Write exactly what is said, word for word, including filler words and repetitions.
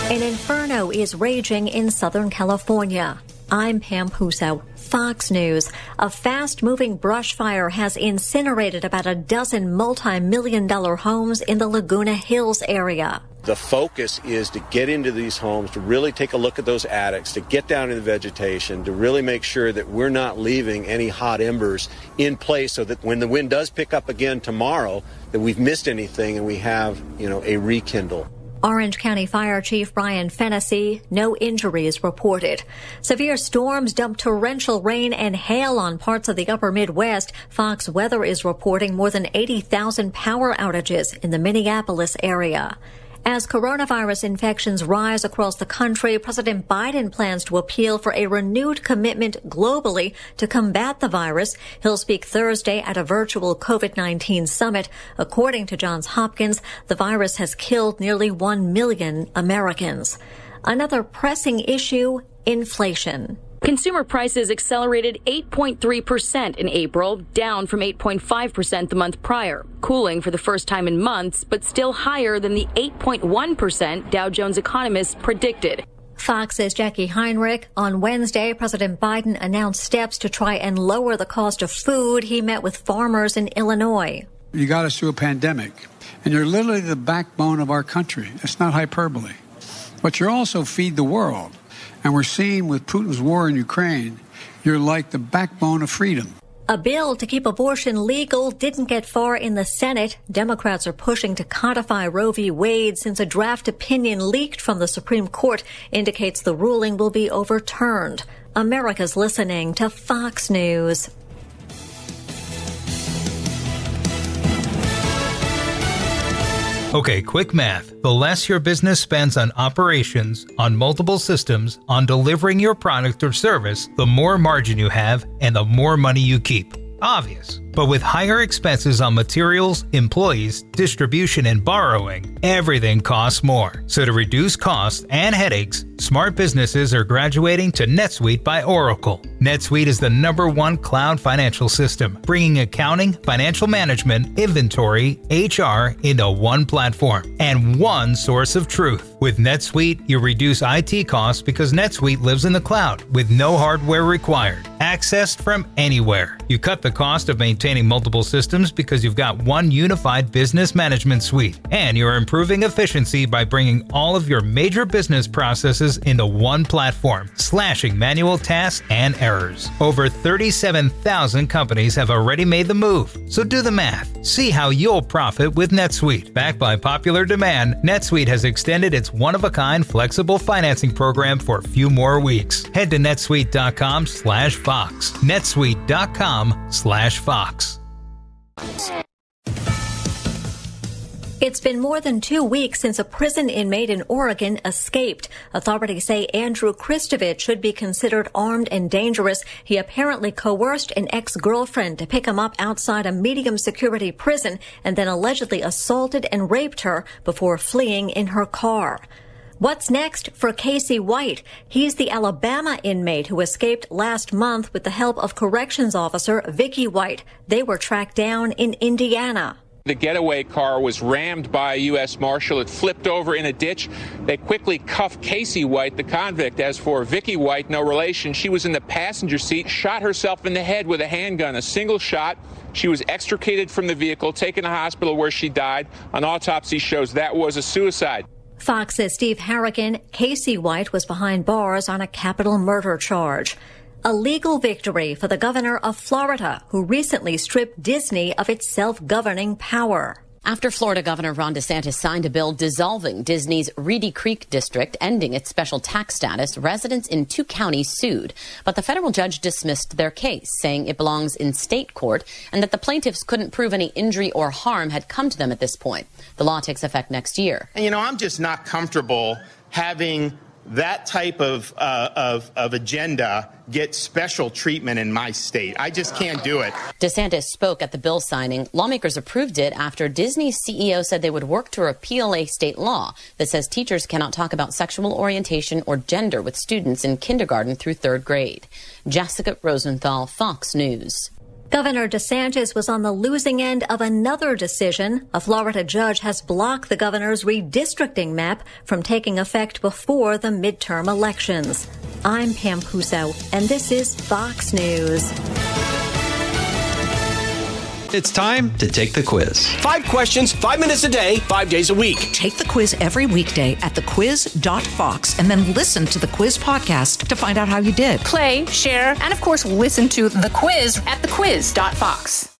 An inferno is raging in Southern California. I'm Pam Puso, Fox News. A fast-moving brush fire has incinerated about a dozen multi-million dollar homes in the Laguna Hills area. The focus is to get into these homes, to really take a look at those attics, to get down in the vegetation, to really make sure that we're not leaving any hot embers in place so that when the wind does pick up again tomorrow, that we've missed anything and we have, you know, a rekindle. Orange County Fire Chief Brian Fennessy, no injuries reported. Severe storms dumped torrential rain and hail on parts of the upper Midwest. Fox Weather is reporting more than eighty thousand power outages in the Minneapolis area. As coronavirus infections rise across the country, President Biden plans to appeal for a renewed commitment globally to combat the virus. He'll speak Thursday at a virtual COVID nineteen summit. According to Johns Hopkins, the virus has killed nearly one million Americans. Another pressing issue, inflation. Consumer prices accelerated eight point three percent in April, down from eight point five percent the month prior, cooling for the first time in months, but still higher than the eight point one percent Dow Jones economists predicted. Fox's Jackie Heinrich. On Wednesday, President Biden announced steps to try and lower the cost of food. He met with farmers in Illinois. You got us through a pandemic, and you're literally the backbone of our country. It's not hyperbole. But you also feed the world. And we're seeing with Putin's war in Ukraine, you're like the backbone of freedom. A bill to keep abortion legal didn't get far in the Senate. Democrats are pushing to codify Roe v. Wade since a draft opinion leaked from the Supreme Court indicates the ruling will be overturned. America's listening to Fox News. Okay, quick math. The less your business spends on operations, on multiple systems, on delivering your product or service, the more margin you have and the more money you keep. Obvious. But with higher expenses on materials, employees, distribution, and borrowing, everything costs more. So to reduce costs and headaches, smart businesses are graduating to NetSuite by Oracle. NetSuite is the number one cloud financial system, bringing accounting, financial management, inventory, H R into one platform and one source of truth. With NetSuite, you reduce I T costs because NetSuite lives in the cloud with no hardware required, accessed from anywhere. You cut the cost of maintaining multiple systems because you've got one unified business management suite, and you're improving efficiency by bringing all of your major business processes into one platform, slashing manual tasks and errors. Over thirty-seven thousand companies have already made the move, so do the math. See how you'll profit with NetSuite. Backed by popular demand, NetSuite has extended its one-of-a-kind flexible financing program for a few more weeks. Head to netsuite.com slash Fox. netsuite.com slash Fox. It's been more than two weeks since a prison inmate in Oregon escaped. Authorities say Andrew Kristovich should be considered armed and dangerous. He apparently coerced an ex-girlfriend to pick him up outside a medium-security prison and then allegedly assaulted and raped her before fleeing in her car. What's next for Casey White? He's the Alabama inmate who escaped last month with the help of corrections officer Vicky White. They were tracked down in Indiana. The getaway car was rammed by a U S Marshal. It flipped over in a ditch. They quickly cuffed Casey White, the convict. As for Vicky White, no relation, she was in the passenger seat, shot herself in the head with a handgun, a single shot. She was extricated from the vehicle, taken to hospital where she died. An autopsy shows that was a suicide. Fox's Steve Harrigan. Casey White was behind bars on a capital murder charge. A legal victory for the governor of Florida, who recently stripped Disney of its self-governing power. After Florida Governor Ron DeSantis signed a bill dissolving Disney's Reedy Creek district, ending its special tax status, residents in two counties sued. But the federal judge dismissed their case, saying it belongs in state court and that the plaintiffs couldn't prove any injury or harm had come to them at this point. The law takes effect next year. And, you know, I'm just not comfortable having that type of, uh, of, of agenda get special treatment in my state. I just can't do it. DeSantis spoke at the bill signing. Lawmakers approved it after Disney's C E O said they would work to repeal a state law that says teachers cannot talk about sexual orientation or gender with students in kindergarten through third grade. Jessica Rosenthal, Fox News. Governor DeSantis was on the losing end of another decision. A Florida judge has blocked the governor's redistricting map from taking effect before the midterm elections. I'm Pam Puso, and this is Fox News. It's time to take the quiz. Five questions, five minutes a day, five days a week. Take the quiz every weekday at the quiz dot fox and then listen to the quiz podcast to find out how you did. Play, share, and of course, listen to The Quiz at the quiz dot fox.